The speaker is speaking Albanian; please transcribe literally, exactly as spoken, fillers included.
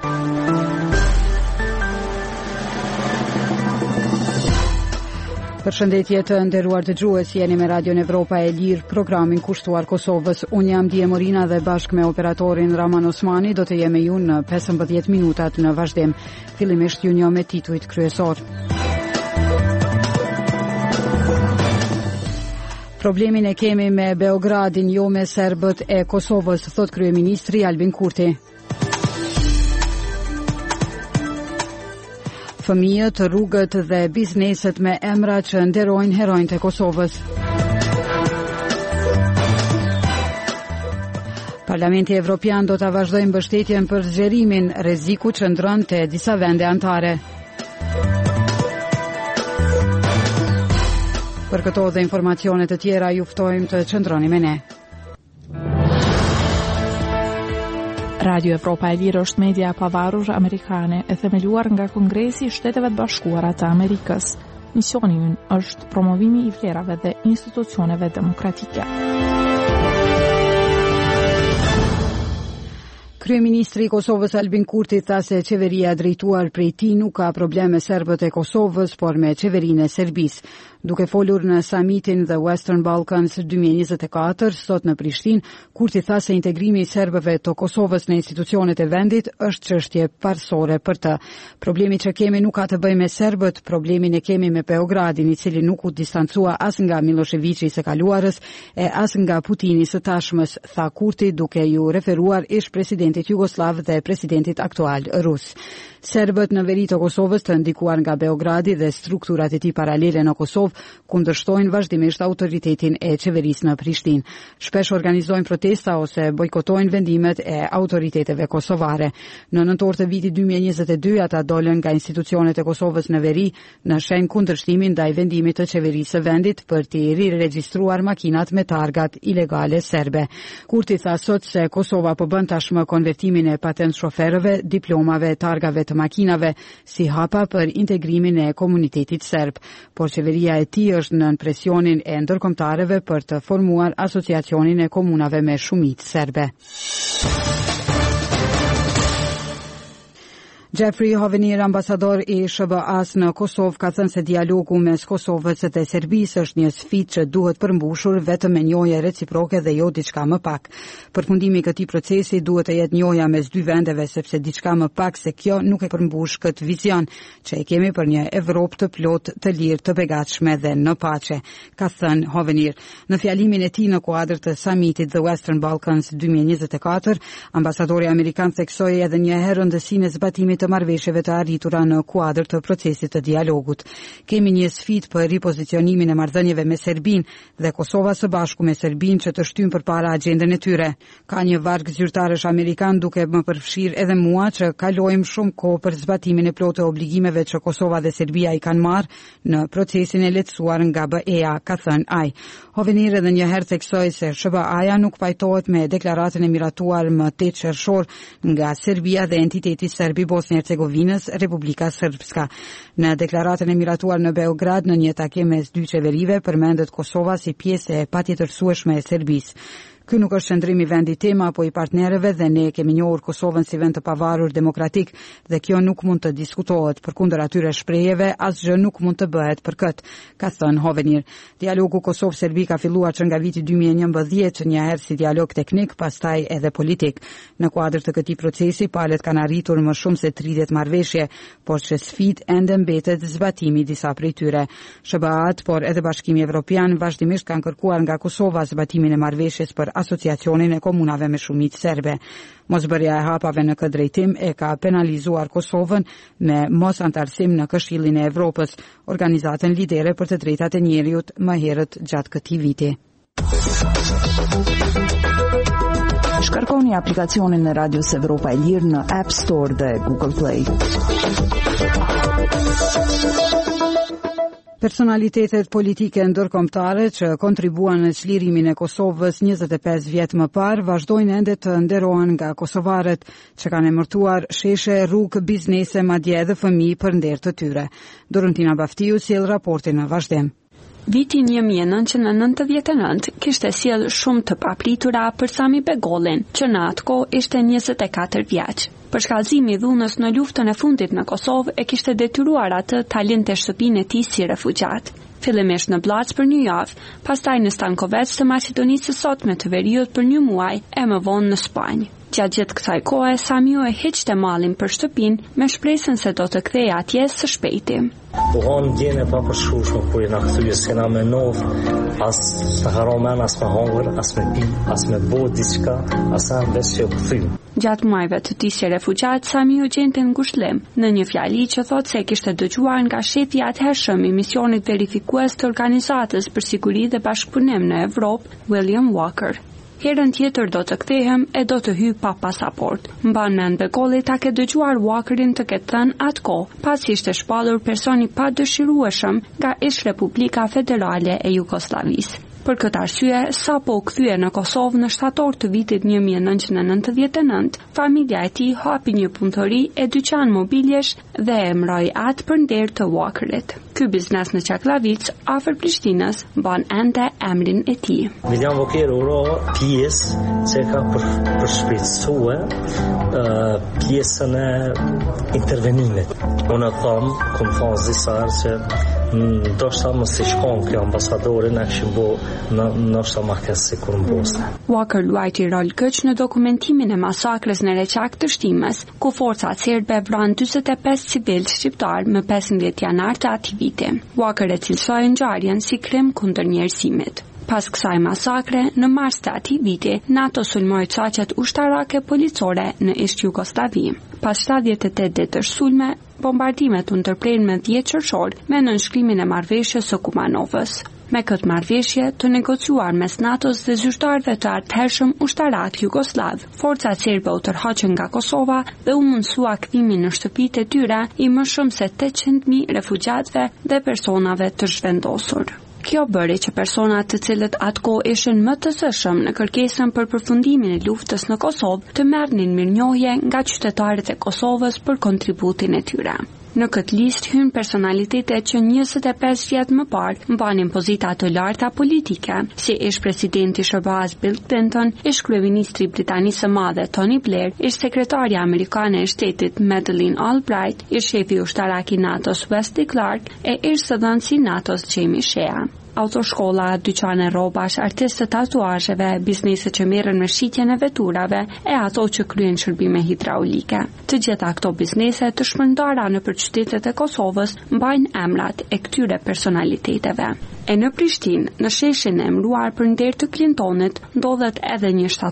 Përshëndetje të nderuar dëgjues, jeni me Radion Evropa e Lirë, programin kushtuar Kosovës. Unë jam Dije Morina dhe bashkë me operatorin Raman Osmani do të jemi ju në pesëmbëdhjetë minutat në vazhdim. Fillimisht ju njoh me titujt kryesor. Problemin e kemi me Beogradin, jo me serbët e Kosovës, thot kryeministri Albin Kurti. Fëmijët, rrugët dhe bizneset me emra që nderojnë heronjtë e Kosovës. Parlamenti Evropian do ta vazhdojë mbështetjen për zgjerimin, rreziku që ndron te disa vende anëtare. Për këto dhe informacione të tjera ju ftojmë të qëndroni me ne. Radio Evropa e Lirë është media e pavarur amerikane e themeluar nga Kongresi i Shteteve të Bashkuara të Amerikës. Misioni i ynë është promovimi i vlerave dhe institucioneve demokratike. Kryeministri i Kosovës Albin Kurti tha se qeveria drejtuar prej tij nuk ka probleme serbët e Kosovës, por me qeverinë e Serbisë. Duke folur në summitin The Western Balkans dy mijë e njëzet e katër, sot në Prishtinë, Kurti tha se integrimi i serbëve të Kosovës në institucionet e vendit është çështje parsore për të. Problemi që kemi nuk ka të bëjë me serbët, problemin e kemi me Beogradin, i cili nuk u distancua as nga Miloševići së kaluarës e as nga Putini së tashmës, tha Kurti duke ju referuar ish presidentit Jugoslav dhe presidentit aktual rus. Serbët në veri të Kosovës të ndikuar nga Beogradi dhe strukturat e tij paralele në Kosovë kundërshtojnë vazhdimisht autoritetin e qeverisë në Prishtinë. Shpesh organizojnë protesta ose bojkotojnë vendimet e autoriteteve kosovare. Në nëntor të vitit dy mijë e njëzet e dy ata dolën nga institucionet e Kosovës në veri në shenjë kundërshtimi ndaj vendimit të qeverisë së vendit për të riregjistruar makinat me targat ilegale serbe. Kurti tha sot se Kosova po bën tashmë konvertimin e patent shoferëve, diplomave, targave të makinave si hapa për integrimin e komunitetit serb, por qeveria e tij është nën presionin e ndërkombëtarëve për të formuar asociacionin e komunave me shumicë serbe. Jeffrey Hovenier, ambasador i S B A-s në Kosovë, ka thënë se dialogu mes Kosovës dhe Serbisë është një sfidë që duhet përmbushur vetëm me njohje reciproke dhe jo diçka më pak. Përfundimi i këtij procesi duhet të jetë njohja mes dy vendeve, sepse diçka më pak se kjo nuk e përmbush këtë vizion që e kemi për një Evropë të plotë, të lirë, të begatshme dhe në paqe, ka thënë Hovenier. Në fjalimin e tij në kuadër të summitit The Western Balkans dy mijë e njëzet e katër, ambasadori amerikan theksoi edhe një herë rëndësinë e zbatimit të marrëveshjeve të arritura në kuadër të procesit të dialogut. Kemi një sfidë për ripozicionimin e marrëdhënieve me Serbinë dhe Kosova së bashku me Serbinë që të shtyjnë përpara agjendën e tyre. Ka një varg zyrtarësh amerikan duke më përfshirë edhe mua që kalojmë shumë kohë për zbatimin e plotë të obligimeve që Kosova dhe Serbia i kanë marrë në procesin e lehtësuar nga B E-ja, ka thënë ai. Hovenier edhe një herë theksoi se S B A-ja nuk pajtohet me deklaratën e miratuar më tetë qershor nga Serbia dhe entiteti serb i Bosnjë Hercegovinës, Republika Srpska. Në deklaratën e miratuar në Beograd në një takim mes dy qeverive përmendet Kosova si pjesë e patjetërsueshme e Serbisë. Ky nuk është qëndrimi vendi tema apo i partnerëve dhe ne kemi njohur Kosovën si vend të pavarur demokratik dhe kjo nuk mund të diskutohet. Përkundër atyre shprehjeve, asgjë nuk mund të bëhet për këtë, ka thënë Hovenier. Dialogu Kosovë-Serbi ka filluar që nga viti dy mijë e njëmbëdhjetë, një herë si dialog teknik, pastaj edhe politik. Në kuadër të këtij procesi, palët kanë arritur më shumë se tridhjetë marrëveshje, por që sfidë ende mbetet zbatimi disa prej tyre. S B A-t, por edhe Bashkimi Evropian vazhdimisht kanë kërkuar nga Kosova zbatimin e marrëveshjes për asociacionin e komunave me shumicë serbe. Mosbërja e hapave në këtë drejtim e ka penalizuar Kosovën me mos antarësim në Këshillin e Evropës, organizatën lidere për të drejtat e njerëzit më herët gjatë këtij viti. Shkarkoni aplikacionin e Radios Evropa e Lirë në App Store dhe Google Play. Personalitetet politike ndërkombëtare që kontribuan në çlirimin e Kosovës njëzet e pesë vjet më parë vazhdojnë ende të nderohen nga kosovarët që kanë emërtuar sheshe, rrugë, biznese, madje edhe fëmijë për nder të tyre. Dorontina Baftiu sjell raportin në vazhdim. Viti një mijë e nëntëqind e nëntëdhjetë e nëntë kishte sjell shumë të papritura për Sami Begollin, që në atë kohë ishte njëzet e katër vjeç. Për shkallëzimi i dhunës në luftën e fundit në Kosovë e kishte detyruar atë ta linte shtëpinë e tij si refugjat. Fillimisht në Blac për një javë, pastaj në Stankovec të Maqedonisë së Sotme të Veriut për një muaj e më vonë në Spanjë. Gjatë gjithë kësaj kohe, Samiu e hiqte mallin për shtëpinë me shpresën se do të kthehej atje së shpejti. U hanë djene pa përshkushme kur i na kthye, s'kena me nov, as në haromen, as me hongër, as me pi, as me bo diçka, as e mbes që u kthym. Gjatë muajve të tij si refugjat, Samiu gjente në ngushëllim, në një fjali që thotë se kishte dëgjuar nga shefi i atëhershëm i misionit verifikues të Organizatës për Siguri dhe Bashkëpunim në Evropë, William Walker. Herën tjetër do të kthehem e do të hyj pa pasaport. Mban mend Begolli ta ke dëgjuar Walkerin të ketë thënë atë kohë, pasi ishte shpallur personi pa dëshirueshëm nga ish Republika Federale e Jugosllavisë. Për këtë arsye, sapo u kthye në Kosovë në shtator të vitit një mijë e nëntëqind e nëntëdhjetë e nëntë, familja e tij hapi një punëtori e dyqan mobiljesh dhe e emëroi atë për nder të Walkerit. Ky biznes në Çaklavic, afër Prishtinës, mban ende emrin e tij. William Walker u ro pjesë që ka për, për shpejtësue uh, pjesën e intervenimit. Unë tham, kom thonë disa herë që ndoshta mos i shkon kjo ambasadori na kishim bo në ndoshta më kësaj kur mboste. Walker luajti rol këç në dokumentimin e masakrës në Reçak të Shtimës, ku forcat serbe vranë dyzet e pesë civilë shqiptar më pesëmbëdhjetë janar të atij viti. Walker e cilësoi ngjarjen si krim kundër njerëzimit. Pas kësaj masakre, në mars të atij viti, NATO sulmoi çaqet ushtarake policore në Ish Jugosllavi. Pas shtatëdhjetë e tetë ditësh sulme, bombardimet u ndërprenë me dhjetë qershor me nënshkrimin e marrëveshjes së Kumanovës. Me këtë marrëveshje të negociuar mes NATO-s dhe zyrtarëve të atëhershëm ushtarak jugoslav, forcat serbe u tërhoqën nga Kosova dhe u mundsua kthimin në shtëpitë e tyre i më shumë se tetëqind mijë refugjatëve dhe personave të zhvendosur. Kjo bëri që personat të cilët atkohë ishin më të zëshëm në kërkesën për përfundimin e luftës në Kosovë të merrnin mirënjohje nga qytetarët e Kosovës për kontributin e tyre. Në këtë listë hyn personalitetet që njëzet e pesë vjet më parë mbanin pozita të larta politike, si ish presidenti S B A-s Bill Clinton, ish kryeministri i Britanisë së Madhe Tony Blair, ish sekretarja amerikane e shtetit Madeleine Albright, ish shefi ushtarak i NATO-s Wesley Clark e ish zëdhënësi i NATO-s Jamie Shea. Autoshkolla, dyqane rrobash, artistë të tatuazheve, bizneset që merren me shitjen e veturave e ato që kryen shërbime hidraulike. Të gjitha këto biznese të shpërndara nëpër qytetet e Kosovës mbajnë emrat e këtyre personaliteteve. E në Prishtinë, në sheshin e emëruar për nder të Clintonit, ndodhet edhe një